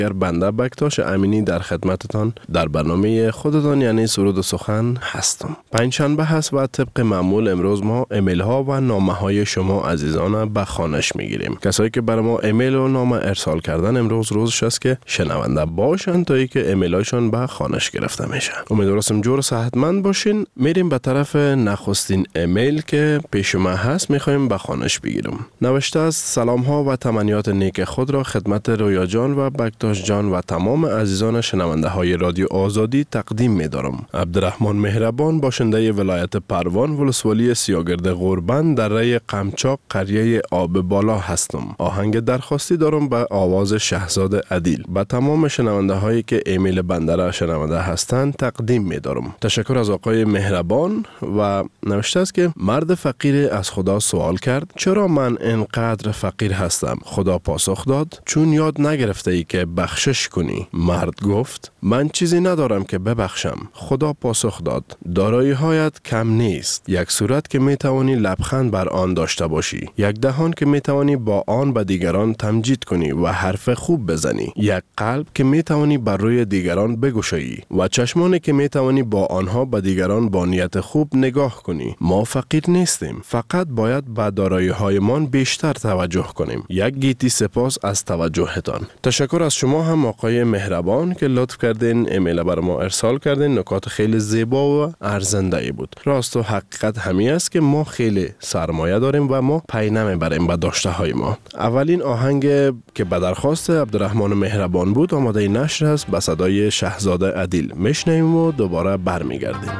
بنده بکتاش امینی در خدمتتان در برنامه خودتان یعنی سرود و سخن هستم. پنجشنبه هست و طبق معمول امروز ما ایمیل ها و نامه های شما عزیزان به خوانش میگیریم. کسایی که برای ما ایمیل و نامه ارسال کردن امروز روزش است که شنونده باشن تا اینکه ایمیل هاشون به خوانش گرفته میشه. امیدوارم جور و صحتمند باشین. میریم به طرف نخستین ایمیل که پیش ما هست، میخوایم به خوانش بگیرم. نوشته است: سلام ها و تمنیات نیک خود را خدمت رویا جان و بکتاش جان و تمام عزیزان شنونده های رادیو آزادی تقدیم می دارم. عبدالرحمن مهربان، باشنده ولایت پروان، ولسوالی سیاگرد غوربند، دره قمچاق، قریه آب بالا هستم. آهنگ درخواستی دارم به آواز شهزاده عدیل. به تمام شنونده هایی که ایمیل بنده را شنونده هستند تقدیم می دارم. تشکر از آقای مهربان. و نوشته است که مرد فقیر از خدا سوال کرد: چرا من اینقدر فقیر هستم؟ خدا پاسخ داد: چون یاد نگرفته ای که بخشش کنی. مرد گفت: من چیزی ندارم که ببخشم. خدا پاسخ داد: دارایی هایت کم نیست. یک صورت که می توانی لبخند بر آن داشته باشی، یک دهان که می توانی با آن به دیگران تمجید کنی و حرف خوب بزنی، یک قلب که می توانی بر روی دیگران بگشایی و چشمانی که می توانی با آنها به دیگران با نیت خوب نگاه کنی. ما فقیر نیستیم، فقط باید به دارایی هایمان بیشتر توجه کنیم. یک گیتی سپاس از توجهتان. تشکر از شما هم آقای مهربان که لطف کردین ایمیل بر ما ارسال کردین. نکات خیلی زیبا و ارزنده ای بود. راست و حقیقت همی است که ما خیلی سرمایه داریم و ما پی نمیبریم به داشته های ما. اولین آهنگ که به درخواست عبدالرحمن مهربان بود آماده نشر است به صدای شهزاده عدیل. میشنویم و دوباره برمیگردیم.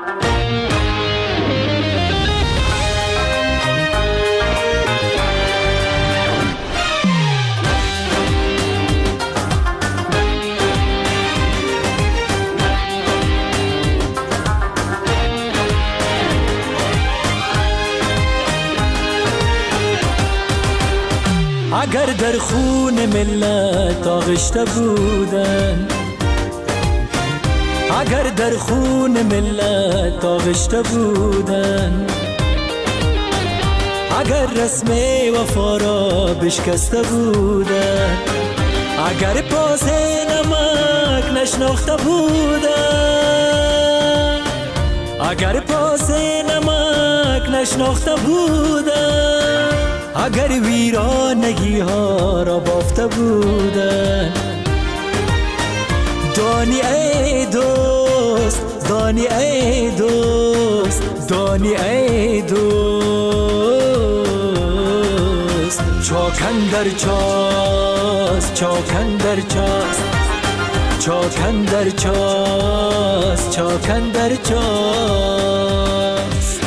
اگر در خون ملت آغشته بودن، اگر در خون ملت آغشته بودن، اگر رسم وفا را بشکسته بودن، اگر پاس نمک نشناخته بودن، اگر پاس نمک نشناخته بودن، اگر ویرانگی ها را بافته بودن، دانی ای دوست، دانی ای دوست، دانی ای دوست، چاکن در چاست، چاکن در چاست، چاکن در چاست، چاکن در چاست.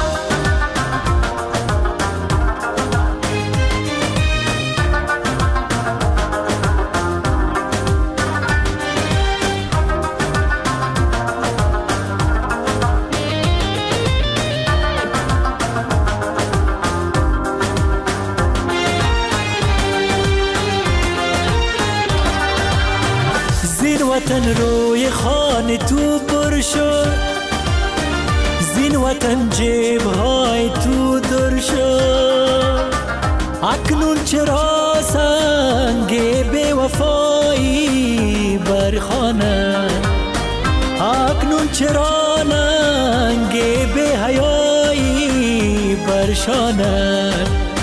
وطن روی خانه تو پر شد، زین وطن جیب های تو در شد، اکنون چرا سنگ بی وفایی برخانه، اکنون چرا ننگ بی حیایی برشانه،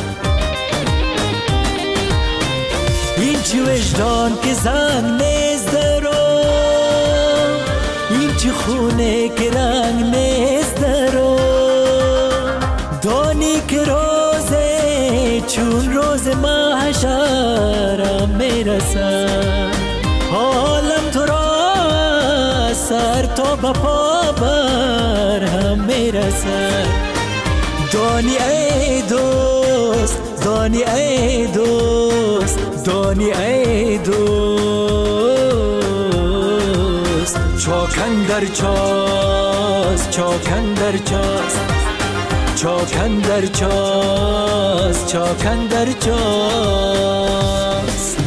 این چی وجدان که زنگ نیست رو، این چی خونه که رنگ نیست رو، دانی که روزه چون روز محشرم میرسن، حالم تو را سر تا به پا بر هم میرسن، دانی ای دوست، دانی ای دوست، دانی ای دوست، چاکن در چاست، چاکن در چاست، چاکن در چاست، چاکن در چاست.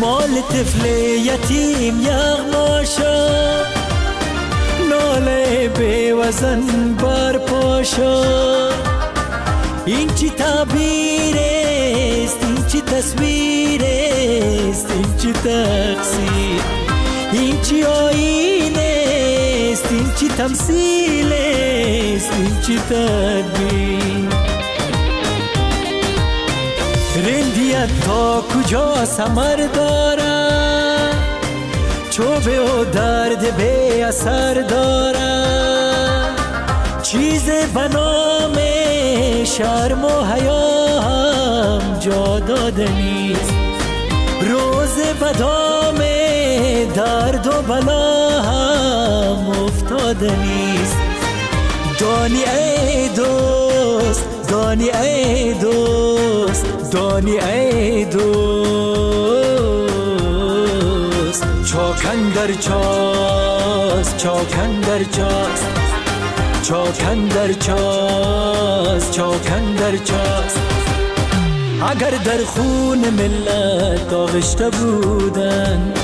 مال طفل یتیم یغماشا، ناله بی وزن بر پاشا. این چی تعبیر است، این چی تصویر است، این چی تقصیر، این چی آیین است، این چی تمثیل است، این چی تدبیر. رندیت تا کجا ثمر دارد، چوبه و درد به اثر دارد. چیز به نام شرم و حیا هم جا داده نیست، روز بدام درد و بلا هم افتاده نیست. دانی ای دوست، دانی ای دوست، دانی ای دوست. چاکن در چاست، چاکن در چاست، چاکن در چاست، چاکن در چاست. اگر در خون ملت آغشته بودن،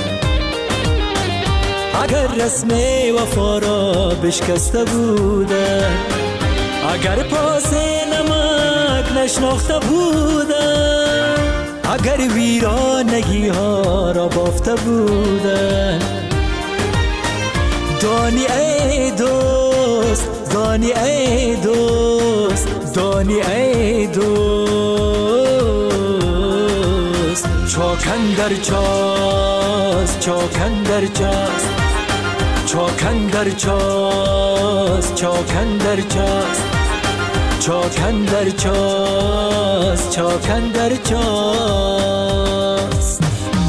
اگر رسم وفا را بشکسته بودن، اگر پاس نمک نشناخته بودن، اگر ویرانگی ها را بافته بودن. دانی ای دوست، دانی ای دوست، دانی ای دوست. چاکن در چاست، چاکن در چاست، چاکن در چاست، چاکن در چاست، چاکن در چاست، چاکن در چاست.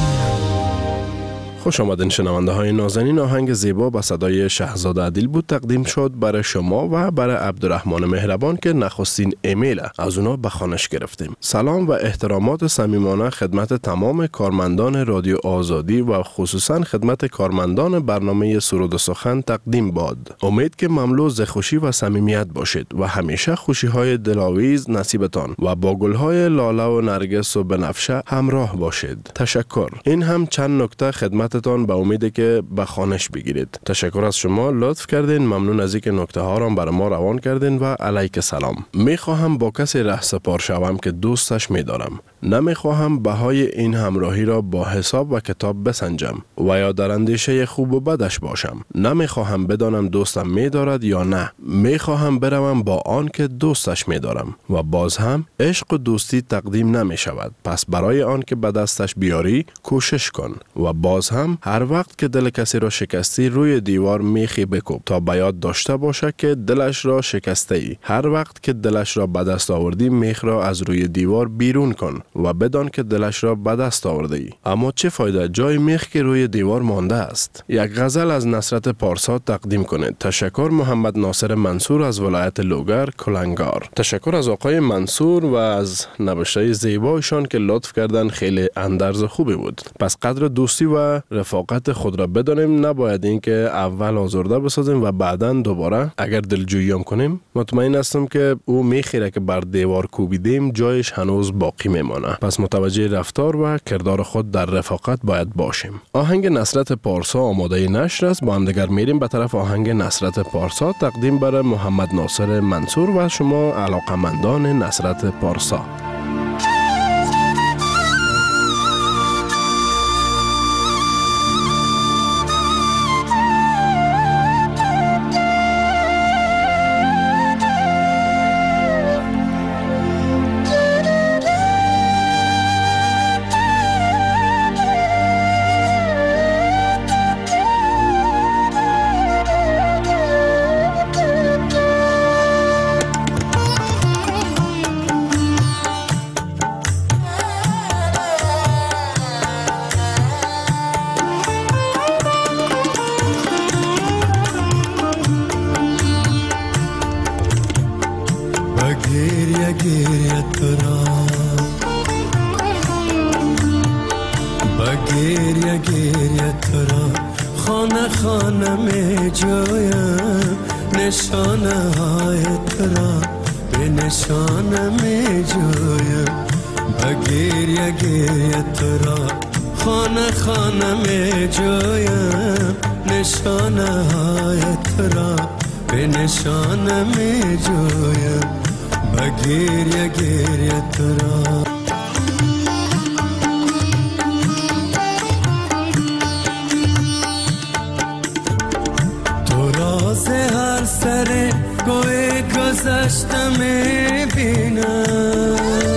خوش آمدین شنونده های نازنین. آهنگ زیبا با صدای شهزاد عدیل بود تقدیم شد برای شما و برای عبدالرحمن مهربان که نخستین ایمیل از اونا به خوانش گرفتیم. سلام و احترامات صمیمانه خدمت تمام کارمندان رادیو آزادی و خصوصا خدمت کارمندان برنامه سرود و سخن تقدیم باد. امید که مملو ز خوشی و صمیمیت باشید و همیشه خوشی های دلاویز نصیبتان و با گل های لاله و نرگس و بنفشه همراه باشید. تشکر. این هم چند نکته خدمت تان به امید که به خوانش بگیرید. تشکر از شما، لطف کردین. ممنون از اینکه نکته ها را برای ما روان کردین و علیک سلام. میخواهم با کسی رهسپار شوم که دوستش میدارم. نمیخواهم بهای این همراهی را با حساب و کتاب بسنجم و یا در اندیشه خوب و بدش باشم. نمیخواهم بدانم دوستم میدارد یا نه. میخواهم بروم با آن که دوستش میدارم و باز هم عشق و دوستی تقدیم نمیشود. پس برای آن که به دستش بیاری کوشش کن و باز هم هر وقت که دل کسی را شکستی روی دیوار میخی بکوب تا به یاد داشته باشه که دلش را شکسته ای. هر وقت که دلش را به دست آوردی میخ را از روی دیوار بیرون کن و بدان که دلش را به دست آورده ای. اما چه فایده جای میخ که روی دیوار مانده است. یک غزل از نصرت پارسا تقدیم کنید. تشکر محمد ناصر منصور از ولایت لوگر کلنگار. تشکر از آقای منصور و از نوشته زیبایشان که لطف کردن، خیلی اندرز خوبی بود. پس قدر دوستی و رفاقت خود را بدانیم. نباید این که اول آزرده بسازیم و بعداً دوباره اگر دلجویی هم کنیم. مطمئن هستم که او میخیره که بر دیوار کوبیدیم جایش هنوز باقی میمانه. پس متوجه رفتار و کردار خود در رفاقت باید باشیم. آهنگ نصرت پارسا آماده نشر است. با هم دیگر میریم به طرف آهنگ نصرت پارسا تقدیم برای محمد ناصر منصور و شما علاقمندان نصرت پارسا. خانه خانه می جویم نشانه های تو را به نشانه می جویم به گریه گریه تو را تو راز هر سر کوی گذشته می بینم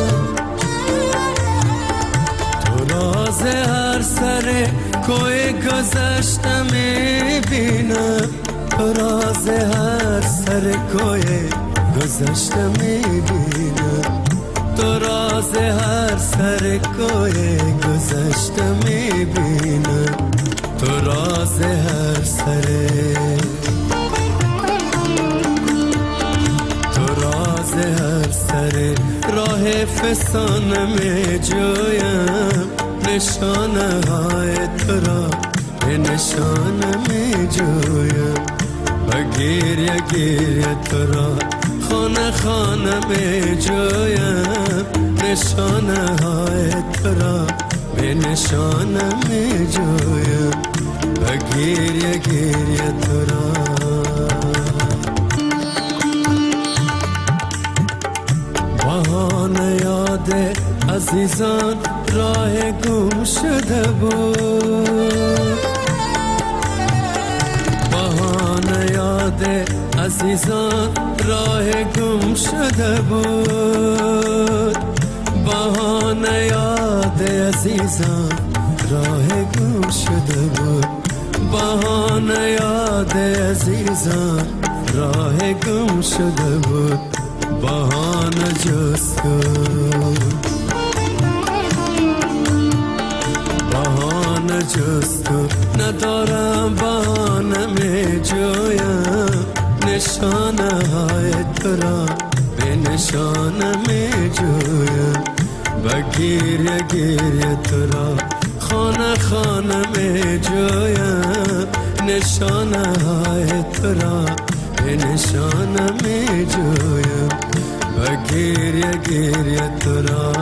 تو راز هر سر کوی گذشته می بینم تو راز هر سر کوی گذشته می بینم تو راز هر سر کوی گذشته می بینم تو راز هر سر تو راز هر سر راه فسانه می جویم نشانه های تو را به نشانه می جویم و گریه گریه تو را خانه خانه می جویم نشانه های تو را به نشانه می جویم و گریه گریه تو را بهانه یاد عزیزان راه گم شده بود بهانه یاد عزیزان راه گم شده بود بهانه یاد عزیزان راه گم شده بود بهانه یاد عزیزان راه گم شده بود بهانه جز بهانه جز تو ندارم بهانه می جویم نشانه های تو را به نشانه می جویم و گریه گریه تو را خانه خانه می جویم نشانه های تو را به نشانه می جویم و گریه گریه تو را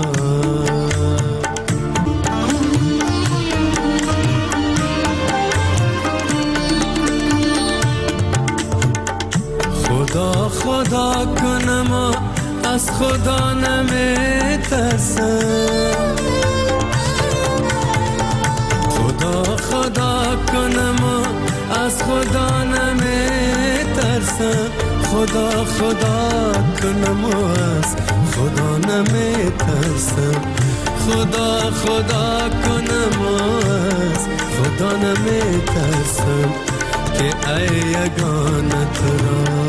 خدا خدا کنم از خدا نمی ترسم خدا خدا کنم از خدا نمی ترسم خدا خدا کنم از خدا نمی ترسم خدا خدا کنم از خدا نمی ترسم که ای یگانه تو را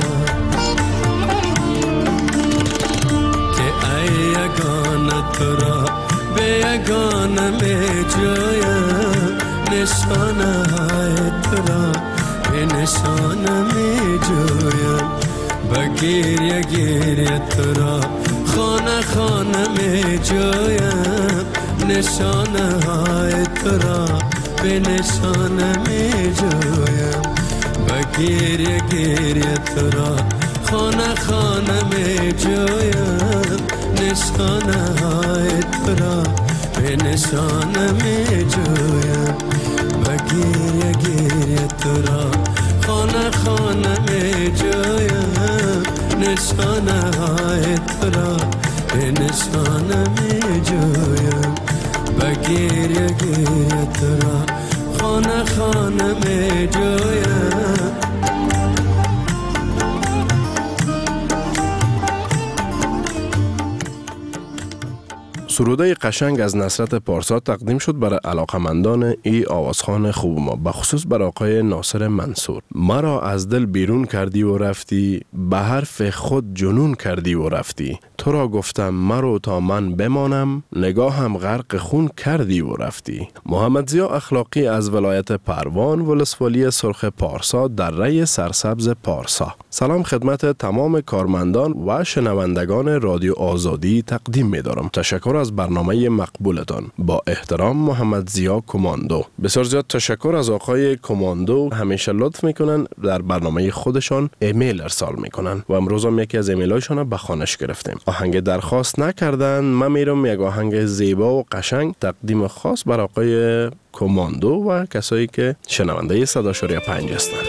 یگانه تو را به یگانه می جویم نشانه های تو را به نشانه می جویم و گریه گریه تو را خانه خانه می جویم نشانه های تو را به نشانه می جویم و گریه گریه تو را خانه خانه می جویم نشانه های تو را به نشانه می جویم و گریه گریه تو را خانه خانه می جویم نشانه های تو را به نشانه می جویم و گریه گریه تو را خانه خانه می جویم سروده قشنگ از نصرت پارسا تقدیم شد برای علاقمندان ای آوازخوان خوب ما، بخصوص برای آقای ناصر منصور. مرا از دل بیرون کردی و رفتی، به حرف خود جنون کردی و رفتی. تو را گفتم مرو تا من بمانم، نگاهم غرق خون کردی و رفتی. محمد ضیا اخلاقی از ولایت پروان ولسوالی سرخ پارسا در ری سرسبز پارسا. سلام خدمت تمام کارمندان و شنوندگان رادیو آزادی تقدیم می دارم. تشکر از برنامه مقبولتان. با احترام محمد ضیا کماندو. بسیار زیاد تشکر از آقای کماندو. همیشه لطف میکنن در برنامه خودشان ایمیل ارسال میکنن و امروز هم یکی از ایمیلایشان به خانش گرفتیم. آهنگ درخواست نکردن، من میرم یک آهنگ زیبا و قشنگ تقدیم خاص بر آقای کماندو و کسایی که شنونده 100.5 هستند.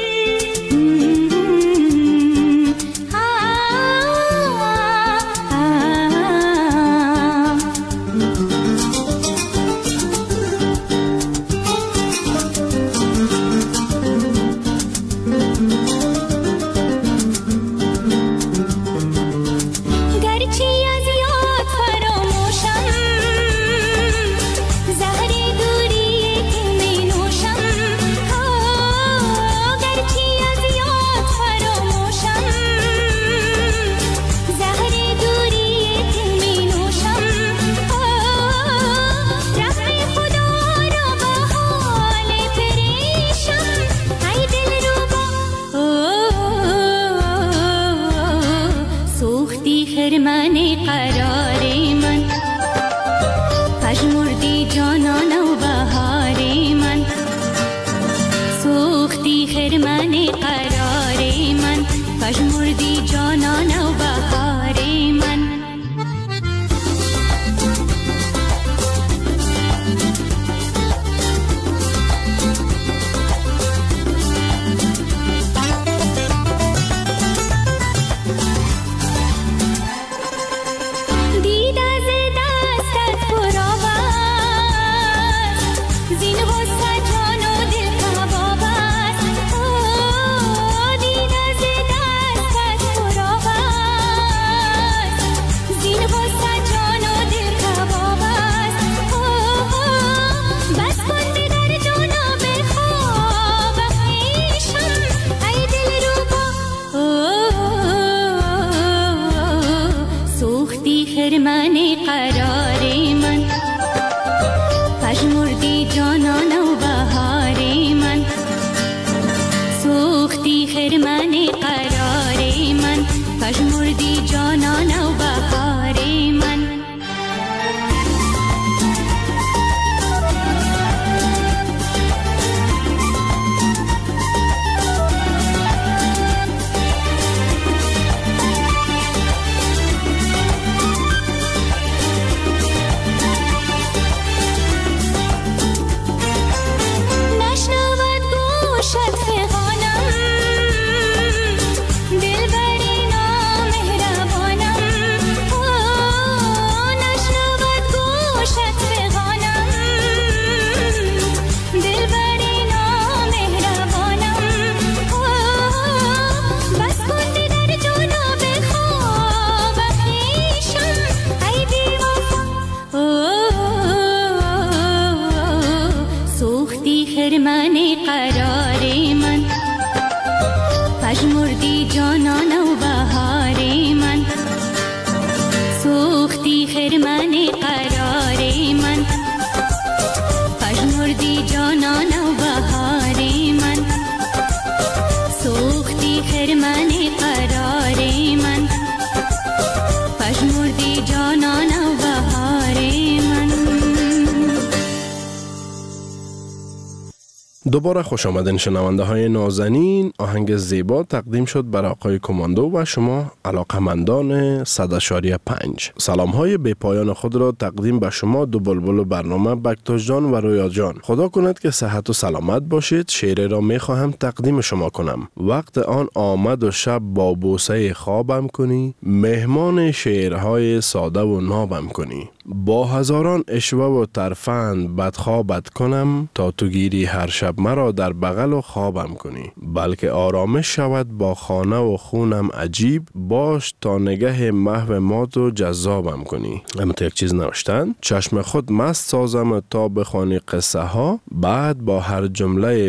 دوباره خوش آمدین شنونده های نازنین. آهنگ زیبا تقدیم شد برای آقای کماندو و شما علاقمندان 100.5. سلام های بی پایان خود را تقدیم به شما دو بلبل برنامه بکتاش جان و رویا جان. خدا کند که صحت و سلامت باشید. شعر را می خواهم تقدیم شما کنم. وقت آن آمد و شب با بوسه خوابم کنی، مهمان شعرهای ساده و نابم کنی. با هزاران اشوه و ترفند بدخوابت کنم، تا تو گیری هر شب مرا در بغل و خوابم کنی. بلکه آرامش شود با خانه و خونم عجیب، باش تا نگه محو ما تو جذابم کنی. اما یک چیز نوشتن: چشم خود مست سازم تا بخوانی قصه ها، بعد با هر جمله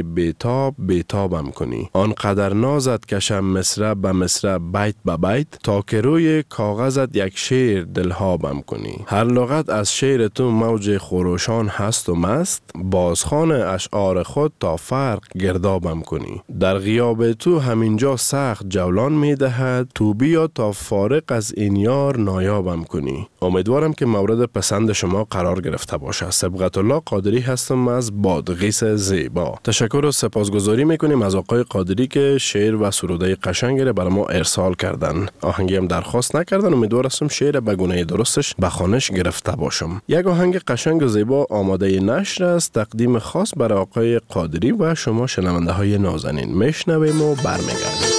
بیتابم کنی. آنقدر نازت کشم مصرع به مصرع بیت به بیت، تا که روی کاغذت یک شعر دلهابم کنی. هر فراغت از شعر تو موج خروشان هست و مست، بازخوان اشعار خود تا فرق گردابم کنی. در غیاب تو همینجا سخت جولان می دهد، تو بیا تا فارق از این یار نایابم کنی. امیدوارم که مورد پسند شما قرار گرفته باشه. سبقت الله قادری هستم از بادغیس زیبا. تشکر و سپاسگزاری میکنیم از آقای قادری که شعر و سروده قشنگی را برای ما ارسال کردن. آهنگی هم درخواست نکردن. امیدوار هستم شعر به گونه درستش به خوانش گرفته باشم. یک آهنگ قشنگ و زیبا آماده نشر است، تقدیم خاص برای آقای قادری و شما شنونده های نازنین. میشنویم و برمیگردیم.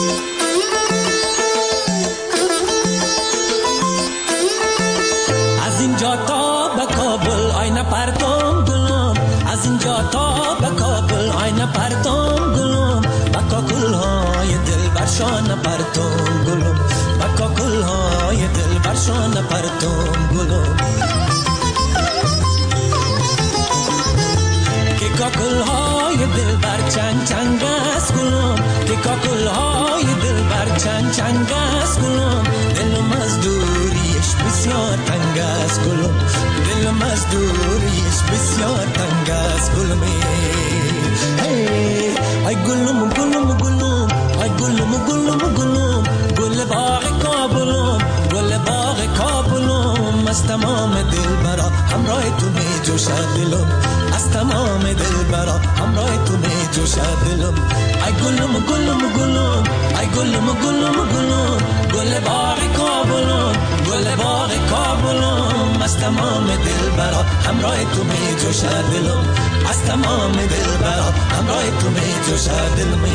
از اینجا تا به کابل آینه پرتم گلم، از اینجا تا به کابل آینه پرتم گلم، با کاکل های دل برشان پرتم گلم، با کاکل های دل برشان پرتم گلم. که کاکل های دل بر چنگ چنگ است گلم، که کاکل های دل بر چنگ چنگ است گلم، دلم از دوریش بسیار تنگ است گلم، دلم از دوریش بسیار تنگ است گلم. ای گلم گلم گلم، ای گلم گلم گلم، گل باغ کابلم، گل باغ کابلم، از تمام دل برا همراه تو می جوشد دلم، از تمام دل برا همراه تو می جوشد دلم. ای گلم گلم گلم، ای گلم گلم گلم، گل باغ کابلم، گل باغ کابلم، از تمام دل برا همراه تو می جوشد دلم، از تمام دل برا همراه تو می جوشد دلم.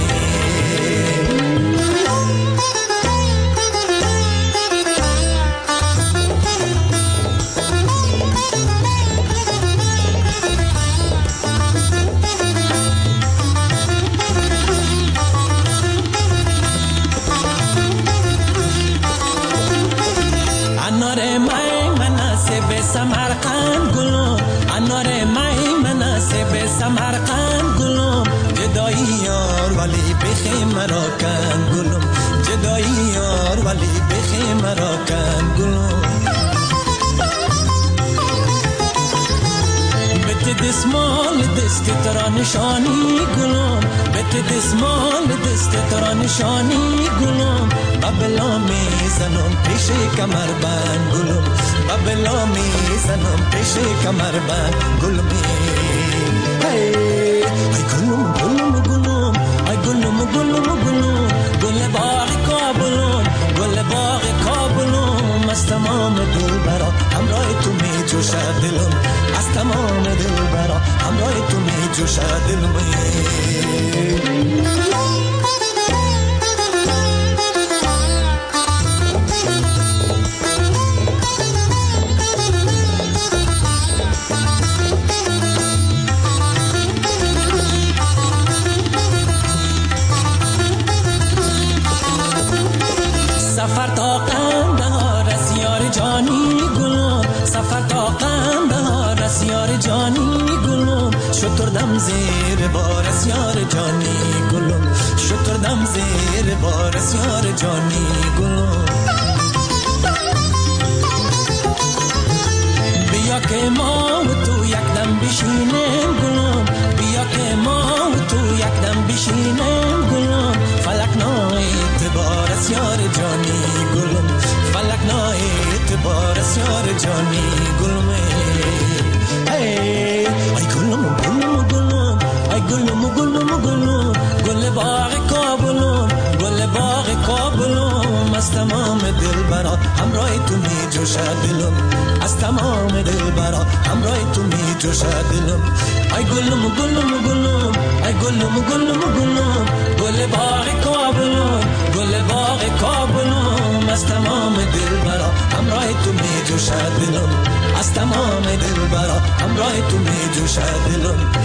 سمرقند گلم، انار مای مناسب سمرقند گلم، جدایی یار ولی بخی مرا کن گلم، جدایی یار ولی بخی مرا کن گلم. بت دسمال دست ترا نشانی گلم، بت دسمال دست ترا نشانی گلم، بابلا می زنم پیش کمر بند گلم، بابلا می زنم پیش کمر بند گلم. ای گلم گلم گلم، ای گلم گلم گلم، گل باغ کابلم، گل باغ کابلم، از تمام دل برا همراه تو می جوشد دلم، از تمام دل برا همراه تو می جوشد دلم. سفر تا قندهار از یار جانی گلم، سفر تا قندهار از یار جانی گلم، شتردم زیر بار از یار جانی گلم، شتردم زیر بار از یار جانی گلم. بیا که ما و تو یک دم بشینیم گلم، بیا که ما و تو یک دم بشینیم گلم، فلک نای اعتبار از یار جانی گلم، فلک نای اعتبار از یار جانی گلم. ای گلم گلم گلم، ای گلم گلم گلم، گل باغ کابلم، گل باغ کابلم، از تمام دل برا همراه تو می جوشد دلم، از تمام دل برا همراه تو می جوشد دلم. ای گلم گلم گلم، ای گلم گلم گلم، گل باغ کابلم، گل باغ کابلم، از تمام دل برا همراه تو می جوشد دلم، از تمام دل برا همراه تو می جوشد دلم، از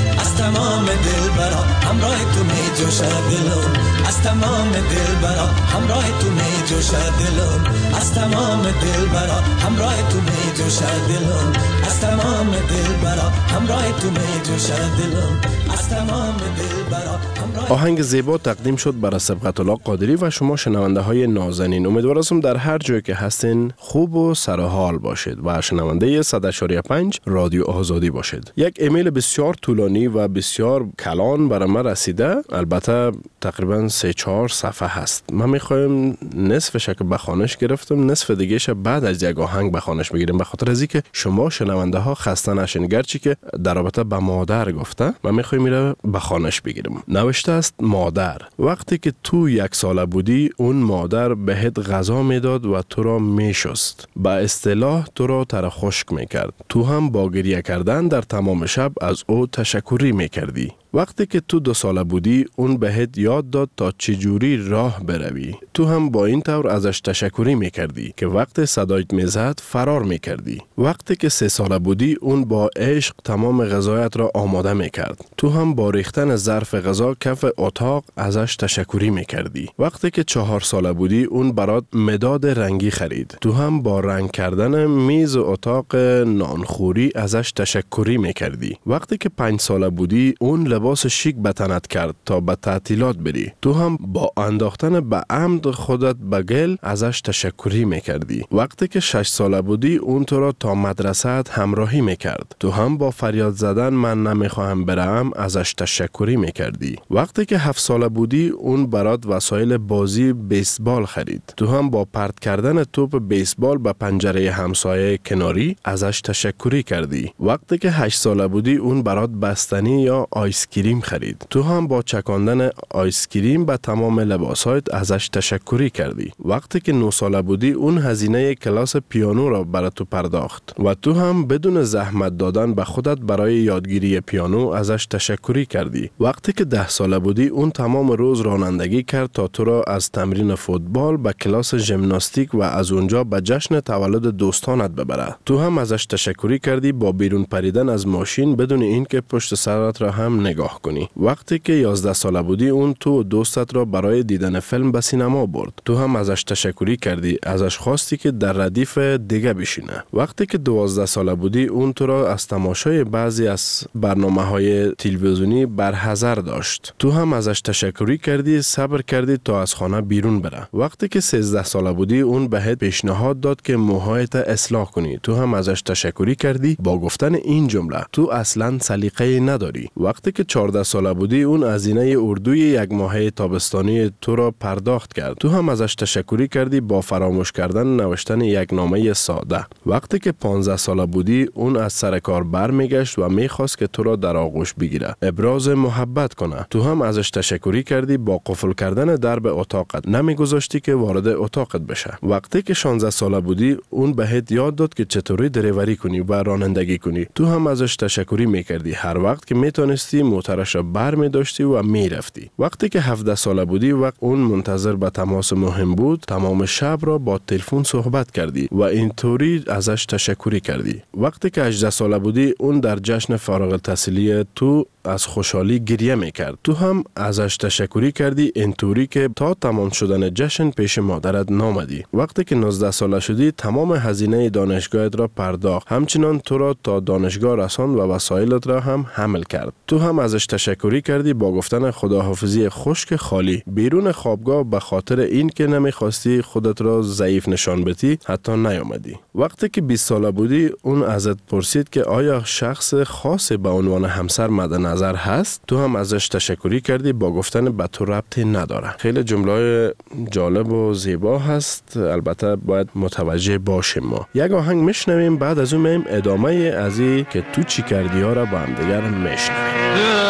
تمام دلبرا همراه تو می جوشه دلم از تمام دلبرا همراه تو می جوشه دلم از تمام دلبرا همراه تو می جوشه دلم از تمام دلبرا همراه تو می جوشه دلم از تمام دلبرا. آهنگ زیبا تقدیم شد برای سبقت الله قادری و شما شنونده های نازنین. امیدوارم در هر جای که هستین خوب و سرحال باشید و شنونده 100.5 رادیو آزادی باشید. یک ایمیل بسیار طولانی و بسیار کلان برای من رسیده، البته تقریبا 3-4 صفحه هست. من میخوایم نصفش که بخوانش گرفتم، نصف دیگهش بعد از یک آهنگ بخوانش بگیریم، به خاطر از اینکه شما شنونده ها خسته نشین. گرچه که در رابطه به مادر گفته، من میخوایم میره بخوانش بگیریم. نوشته است: مادر، وقتی که تو 1 ساله بودی اون مادر بهت غذا میداد و تو را میشست، به اصطلاح تو را تر خشک میکرد. تو هم با گریه کردن در تمام شب از او تشکری میکردی. وقتی که تو 2 ساله بودی اون بهت یاد داد تا چجوری راه بروی. تو هم با این طور ازش تشکری میکردی که وقت صدایت میزد فرار میکردی. وقتی که 3 ساله بودی اون با عشق تمام غذایت را آماده میکرد. تو هم با ریختن ظرف غذا کف اتاق ازش تشکری میکردی. وقتی که 4 ساله بودی اون برات مداد رنگی خرید. تو هم با رنگ کردن میز اتاق نانخوری ازش تشکری میکردی. وقتی که 5 ساله بودی اون لباس شیک به تنت کرد تا به تعطیلات بری. تو هم با انداختن به عمد خودت به گل ازش تشکری میکردی. وقتی که 6 ساله بودی اون تو را تا مدرسه همراهی میکرد. تو هم با فریاد زدن من نمیخواهم برم ازش تشکری میکردی. وقتی که 7 ساله بودی اون برات وسایل بازی بیسبال خرید. تو هم با پرت کردن توپ بیسبال به پنجره همسایه کناری ازش تشکری کردی. وقتی که 8 ساله بودی اون برات بستنی یا آیس کریم خرید. تو هم با چکاندن آیس کریم به تمام لباسایت ازش تشکری کردی. وقتی که 9 ساله بودی اون هزینه کلاس پیانو را برای تو پرداخت و تو هم بدون زحمت دادن به خودت برای یادگیری پیانو ازش تشکری کردی. وقتی که 10 ساله بودی اون تمام روز رانندگی کرد تا تو را از تمرین فوتبال به کلاس ژیمناستیک و از اونجا به جشن تولد دوستانت ببره. تو هم ازش تشکری کردی با بیرون پریدن از ماشین بدون اینکه پشت سرت را هم نگاه کنی. وقتی که 11 ساله بودی اون تو و دوستت را برای دیدن فیلم به سینما برد. تو هم ازش تشکری کردی، ازش خواستی که در ردیف دیگه بشینه. وقتی که 12 ساله بودی اون تو را از تماشای بعضی از برنامه‌های تلویزیونی برحذر داشت. تو هم ازش تشکری کردی، صبر کردی تا از خانه بیرون بره. وقتی که 13 ساله بودی اون بهت پیشنهاد داد که موهایت اصلاح کنی. تو هم ازش تشکری کردی با گفتن این جمله: تو اصلاً سلیقه نداری. وقتی که 14 ساله بودی اون هزینه اردوی 1 ماهه تابستانی تو را پرداخت کرد. تو هم ازش تشکری کردی با فراموش کردن نوشتن 1 نامه ساده. وقتی که 15 ساله بودی اون از سر کار برمیگشت و میخواست که تو را در آغوش بگیره، ابراز محبت کنه. تو هم ازش تشکری کردی با قفل کردن درب اتاقت نمیگذاشتی که وارد اتاقت بشه. وقتی که 16 ساله بودی اون بهت یاد داد که چطوری دریوری کنی و رانندگی کنی. تو هم ازش تشکری میکردی، هر وقت که میتونستی موترش را بر می داشتی و می رفتی. وقتی که 17 ساله بودی وقت اون منتظر به تماس مهم بود، تمام شب را با تلفن صحبت کردی و اینطوری ازش تشکری کردی. وقتی که 18 ساله بودی اون در جشن فارغ التحصیلی تو از خوشحالی گریه میکرد. تو هم ازش تشکری کردی اینطوری که تا تمام شدن جشن پیش مادرت نامدی. وقتی که 19 ساله شدی تمام هزینه دانشگاهت را پرداخت، همچنان تو را تا دانشگاه رساند و وسایلت را هم حمل کرد. تو هم ازش تشکری کردی با گفتن خداحافظی خشک خالی. بیرون خوابگاه به خاطر این که نمیخواستی خودت را ضعیف نشان بدی حتی نیامدی. وقتی که 20 ساله بودی اون ازت پرسید که آیا شخص خاصی به عنوان همسر مد نظر هست؟ تو هم ازش تشکری کردی با گفتن به تو ربطی نداره. خیلی جمله جالب و زیبا هست، البته باید متوجه باشیم. ما یک آهنگ میشنویم، بعد از اون میم ادامه از این که تو چی کردی ها را با هم دیگر میشنویم.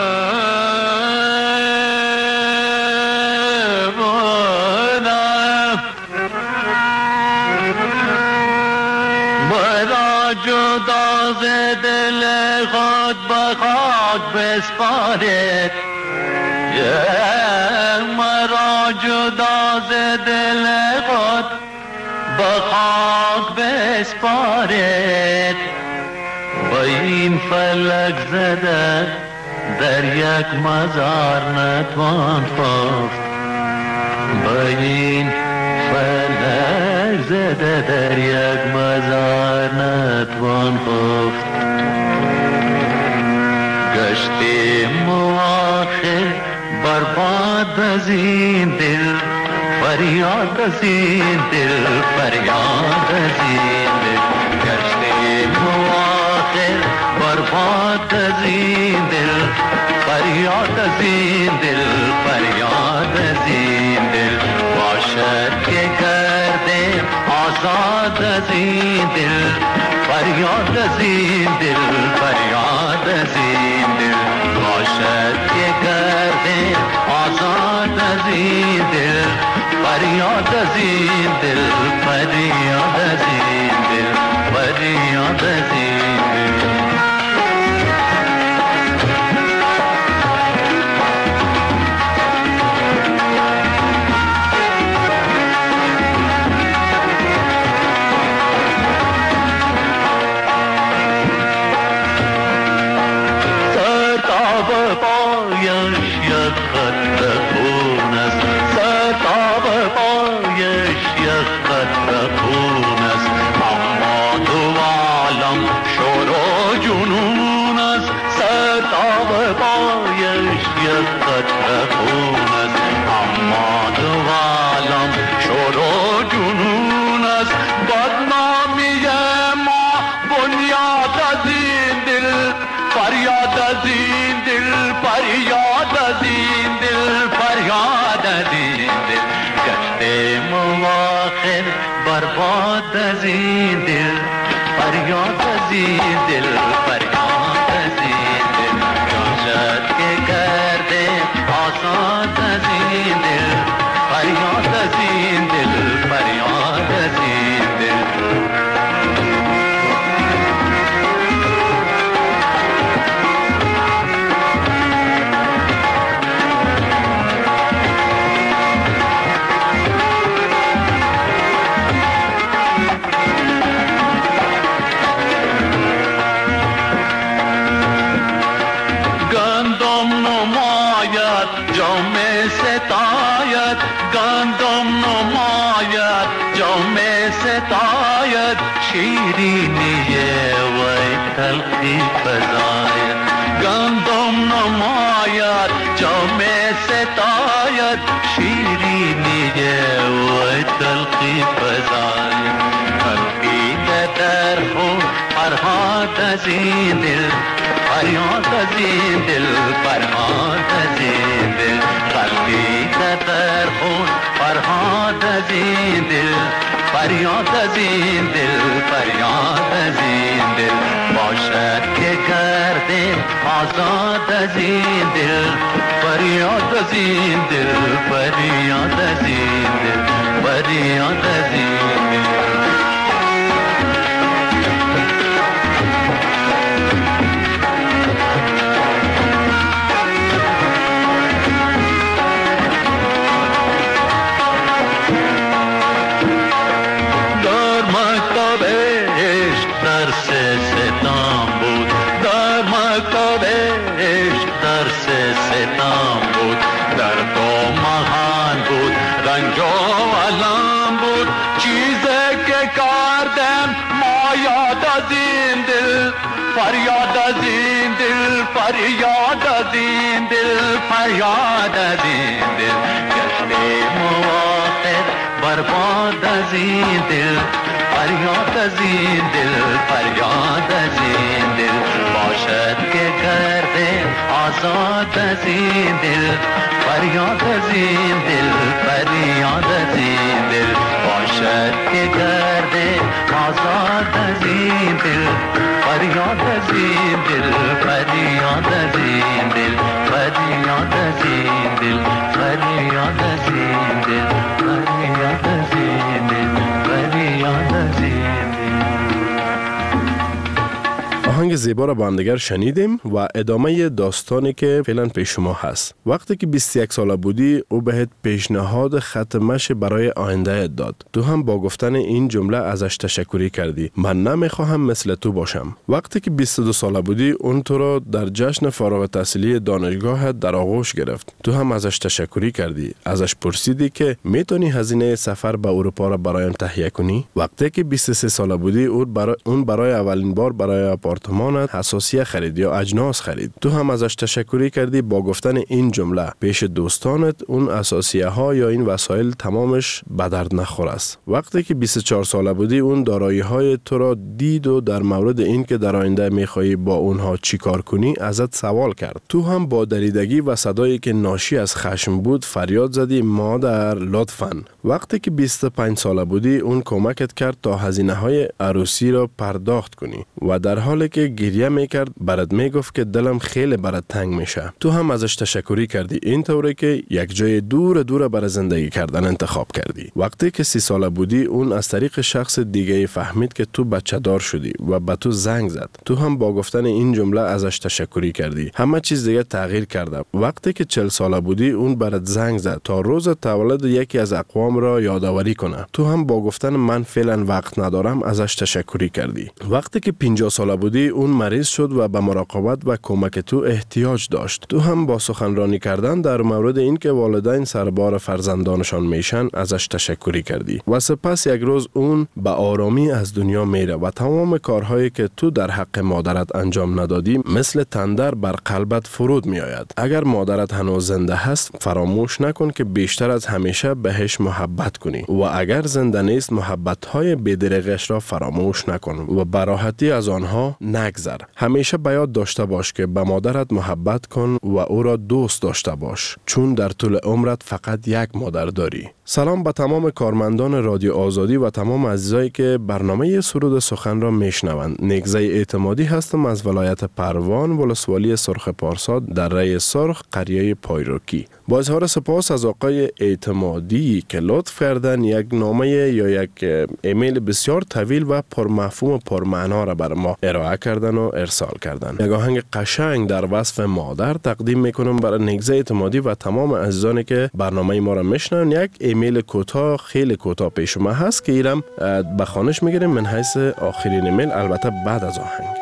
جدا ز دل خود به خاک بسپارید، مرا جدا ز دل خود به خاک بسپارید، و این فلک زده در یک مزار نتوان خفت با این فلک زده در یک مزار نتوان خفت گشتیم و آخر برباد از این دل فریاد از این دل فریاد از این دل گشتیم و آخر برباد از این دل فریاد از این دل فریاد از این دل باشد که کرده آزاد از این دل فریاد از این دل فریاد از این دل باشد که کرده آزاد از این دل فریاد از این دل فریاد از این دل فریاد از این دل برباد از این دل فریاد از این دل فریاد از این دل جانشد که کرده آزاد از این دل فریاد از این دل فریاد از این دل شیرینی وی تلخی فزاید گندم نماید جام ستاید شیرینی وی تلخی فزاید قلبی در خون فرهاد از این دل فریاد از این دل فرهاد از این دل قلبی در خون فرهاد از این دل فریاد از این دل فریاد از این دل باشد که کرده آزاد از این دل فریاد از این دل فریاد از این دل فریاد از این دل فریاد از این دل فریاد از این دل فریاد از این دل گشته مواخر برباد از این دل فریاد از این دل فریاد از این دل باشد که کرده آزاد از این دل فریاد از این دل فریاد از این دل باشد که کرده آزاد از این دل فریاد از این دل فریاد از این دل فریاد از این دل فریاد از این دل فریاد از این دل فریاد از این دل. آهنگ آهنگ زیبا را با هم دیگر شنیدیم و ادامه داستانی که فعلا پیش شما هست. وقتی که 21 ساله بودی او بهت پیشنهاد خط مشی برای آینده داد. تو هم با گفتن این جمله ازش تشکری کردی. من نمیخواهم مثل تو باشم. وقتی که 22 ساله بودی اون تو را در جشن فارغ التحصیلی دانشگاهت در آغوش گرفت. تو هم ازش تشکری کردی. ازش پرسیدی که میتونی هزینه سفر به اروپا را برایم تهیه کنی. وقتی که 23 ساله بودی اون برای اولین بار برای آپارتمانت حساسیه خرید یا اجناس خرید. تو هم ازش تشکری کردی با گفتن این جمله پیش دوستانت اون اساسیه ها یا این وسایل تمامش به درد نخور است. وقتی که 24 ساله بودی اون دارایی های تو را دید و در مورد این که در آینده میخوایی با اونها چی کار کنی ازت سوال کرد. تو هم با دریدگی و صدایی که ناشی از خشم بود فریاد زدی مادر لطفاً. وقتی که 25 ساله بودی اون کمکت کرد تا هزینه های عروسی را پرداخت کنی و در حالی که گریه میکرد برات میگفت که دلم خیلی برات تنگ میشه. تو هم ازش تشکری کردی اینطوری که یک جای دور برای زندگی کردن انتخاب کردی. وقتی که 30 ساله بودی اون از طریق شخص دیگه فهمید که تو بچه دار شدی و به تو زنگ زد. تو هم با گفتن این جمله ازش تشکری کردی. همه چیز دیگه تغییر کرده. وقتی که 40 ساله بودی اون برات زنگ زد تا روز تولد یکی از اقوام را یادآوری کنه. تو هم با گفتن من فعلا وقت ندارم ازش تشکری کردی. وقتی که 50 ساله بودی اون مریض شد و به مراقبت و کمک تو احتیاج داشت. تو هم با سخنرانی کردن در مورد این که والدین سربار فرزندانشان میشن ازش تشکری کردی و سپس یک روز اون به آرامی از دنیا میره و تمام کارهایی که تو در حق مادرت انجام ندادی مثل تندر بر قلبت فرود می آید. اگر مادرت هنوز زنده هست فراموش نکن که بیشتر از همیشه بهش محبت کنی و اگر زنده نیست محبت‌های بی‌دریغش را فراموش نکن و به راحتی از آنها نگذر. همیشه به یاد داشته باش که به مادرت محبت کن و او را دوست داشته باش چون در طول عمرت فقط یک مادر داری. سلام به تمام کارمندان رادیو آزادی و تمام عزیزایی که برنامه سرود سخن را میشنوند. نگزه اعتمادی هستم از ولایت پروان ولسوالی سرخ پارسا در ره سرخ قریه پایروکی. با اظهار سپاس از آقای اعتمادی که لطف کردن یک نامه یا یک ایمیل بسیار طویل و پرمفهوم و پرمعنا را بر ما ارائه کردن و ارسال کردن. یک آهنگ قشنگ در وصف مادر تقدیم میکنم برای نگزه اعتمادی و تمام عزیزانی که برنامه ما را میشنون. یک ایمیل کوتاه خیلی کوتاه پیش ما هست که ایرم به خوانش میگیریم من حیث آخرین ایمیل، البته بعد از آهنگ.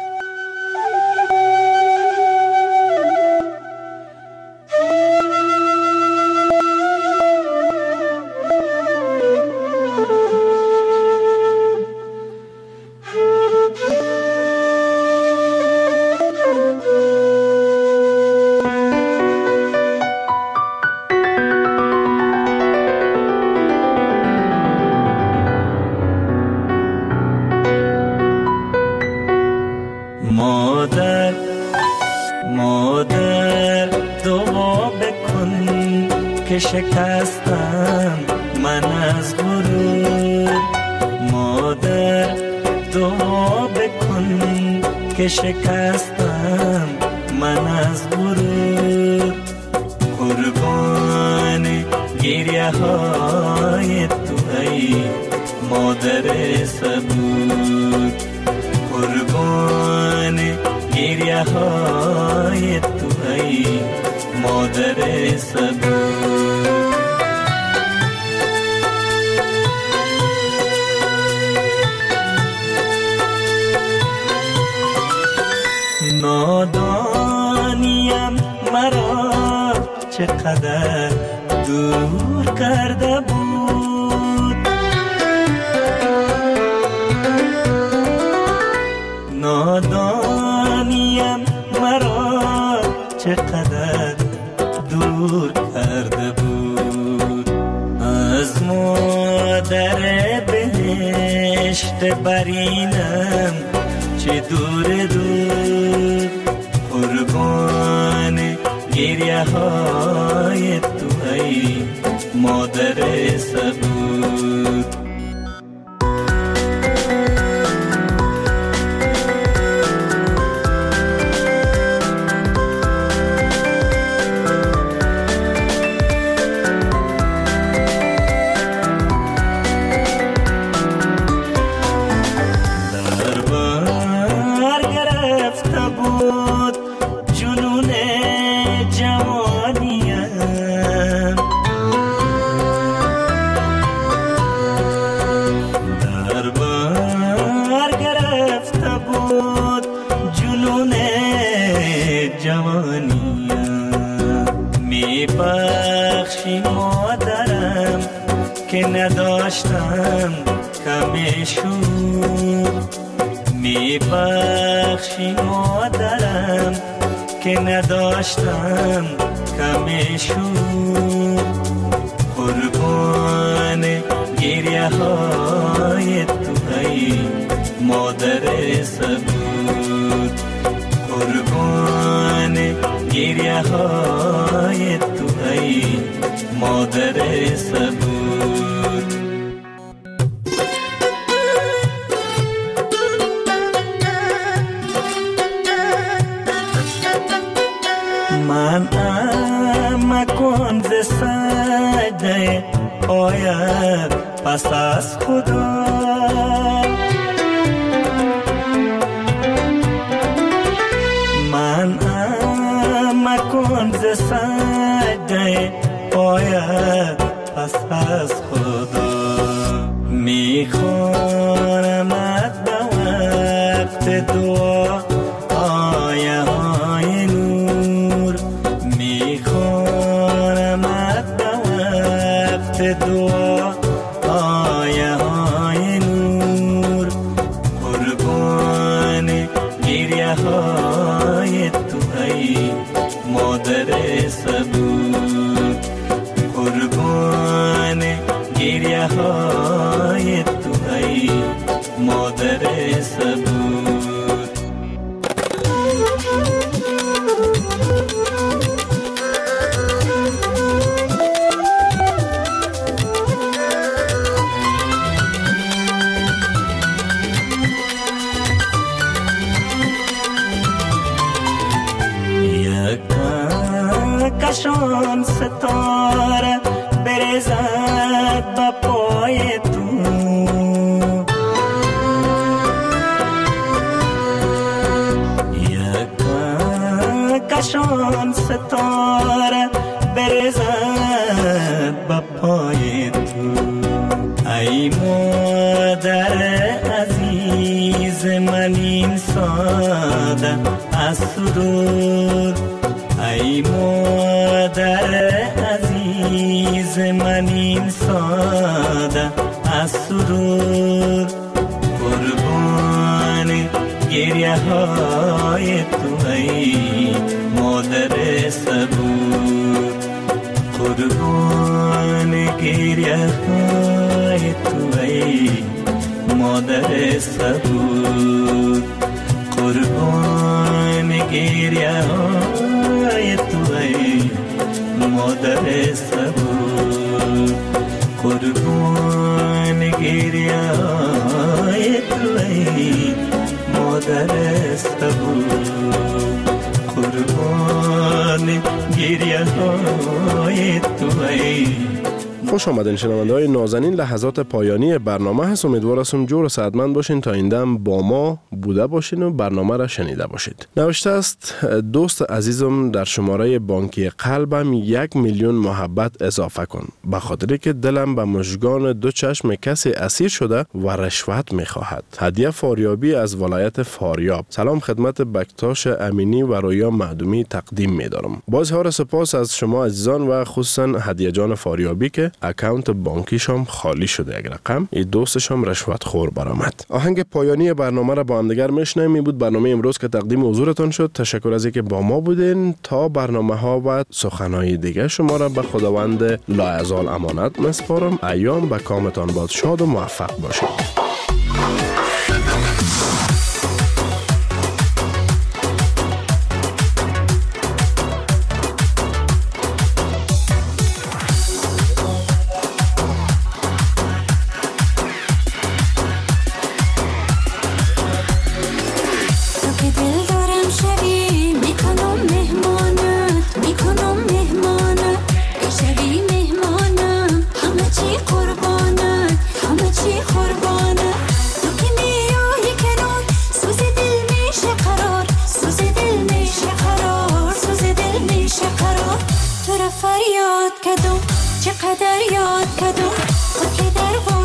شکستم من از غرور، مادر دعا بکن که شکستم من از غرور. قربان گریه های تو ای مادر صبور، قربان گریه های تو ای مادر صبور. نادانیم مرا چقدر دور کرده بود، نادانیم مرا چقدر دور کرده بود. از مادر بهشت برینم چه دور دور، قربان گریه های تو ای مادر صبور. در بر گرفت جهانیم. می بخشی مادرم که نداشتم کم شور، می بخشی مادرم که نداشتم کم شور. قربان گریه های تو ای مادر صبور، قربان گریه های تو ای مادر صبور. من مکن ز سجده آید پس از خدا، من مکن ز سجده آید پس از خدا. میخوانمت به وقت دعا آیه های نور، میخوانمت به وقت دعا آیه های نور. قربان گریه های تو ای مادر صبور، قربان گریه های تو ای مادر صبور. کشان ستاره برزد با پای تو، کشان ستاره برزد با پای تو. ای مادر عزیز من این ساده از سرور، ای مادر عزیز من این ساده از سرور. قربان گریه های تو ای مادر صبور، قربان گریه های تو ای مادر صبور، قربان گریه های تو ای مادر صبور، قربان گریه های تو ای مادر صبور، قربان گریه های تو ای. خوش آمدین شنونده های نازنین، لحظات پایانی برنامه هست. امیدوار هستم جور و صحتمند باشین تا این دم با ما بوده باشین و برنامه را شنیده باشید. نوشته است دوست عزیزم در شماره بانکی قلبم 1 میلیون محبت اضافه کن، به خاطری که دلم به مژگان دو چشم کسی اسیر شده و رشوت میخواهد. هدیه فاریابی از ولایت فاریاب. سلام خدمت بکتاش امینی و رویا معدومی تقدیم می‌دارم. با اظهار سپاس از شما عزیزان و خصوصا هدیه جان فاریابی که اکانت بانکیشم خالی شده یک رقم، این دوستشم رشوت خور برآمد. آهنگ پایانی برنامه را با هم دیگر میشنویم. این بود برنامه امروز که تقدیم حضورتان شد. تشکر از اینکه با ما بودین. تا برنامه ها و سخنهای دیگه شما را به خداوند لایزال امانت میسپارم. ایام به کامتان باد شاد و موفق باشید. فریاد کدوم چقدر یاد کدوم تو که در